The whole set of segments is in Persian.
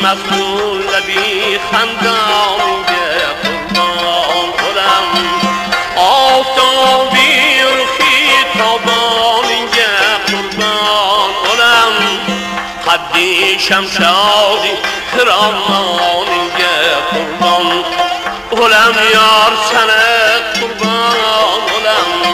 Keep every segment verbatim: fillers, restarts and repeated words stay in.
مسئول لبی خندانگه قربان کنم آفتابی رخی تابانگه قربان کنم قدی شمشادی خرامانگه قربان کنم یار سنه قربان کنم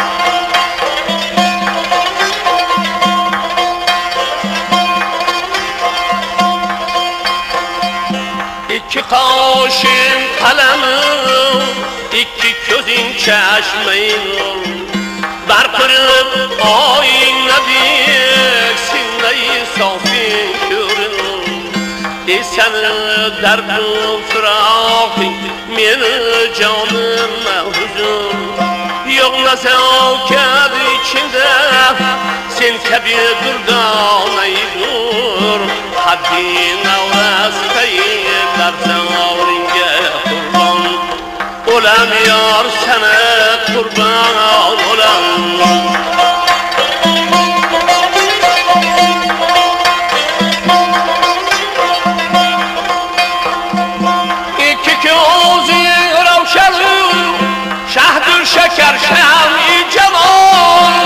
İki kaşın kalemim, iki gözün çeşmeyin Barkırıp ayna diksin neyi safin körün Deseni derdim fırakın, meni canım hüzün Yok nezaket içinde, sen kebi durdanaydır Haddine vazgeyin در زمانگه قربان اولم یار سنت قربان اولم iki gözü روشن شهدر شکر شمی جوان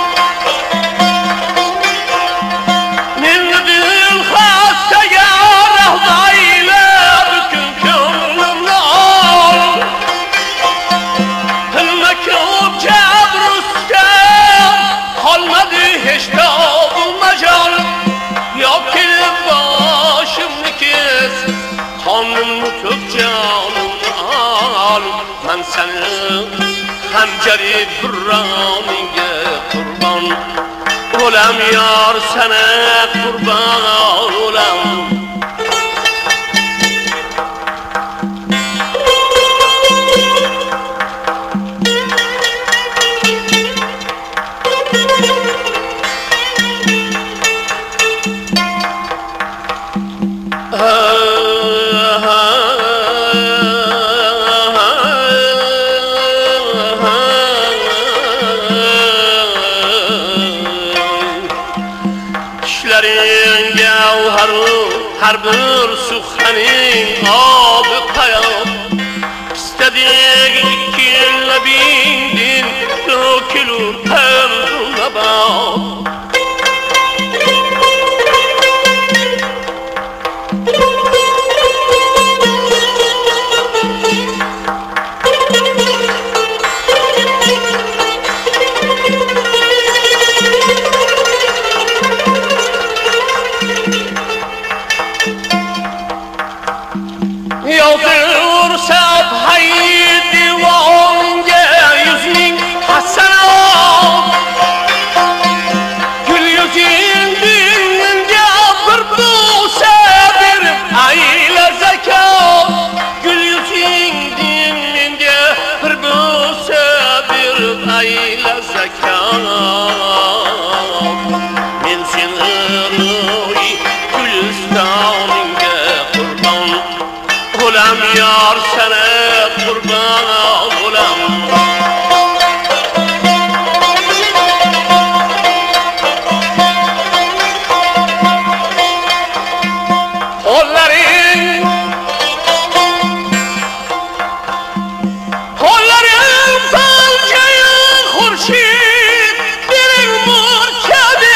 من seni xəncəri burranıge qurban olam yar sənə qurban olam her bir suxanin abi qayab istediğin iki labindin dökülür perduna bak yar sənə qurban olam Kolların Kolların falcayı xurşid bir murkəbi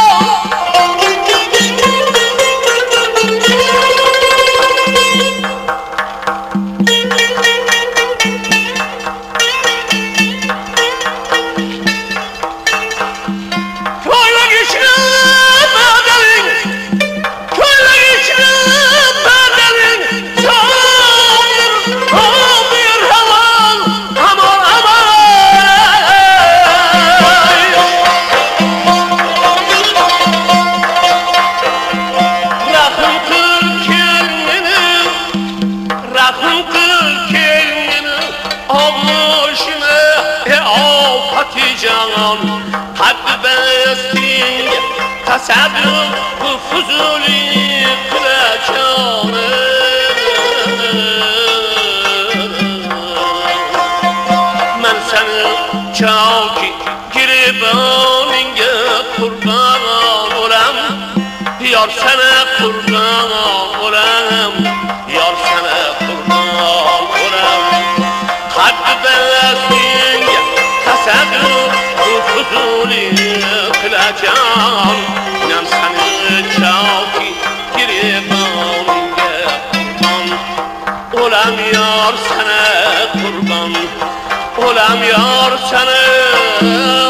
تصدق فضولی کلکانه من seni çaki giribaniga qurban olam yar sana kurban olam, yar sana kurban olam. Kalbi belasınca tasadduk bu fuzuli kılacağım. İnan seni çavki giribamınge kurban olam, yar sana kurban olam, yar sana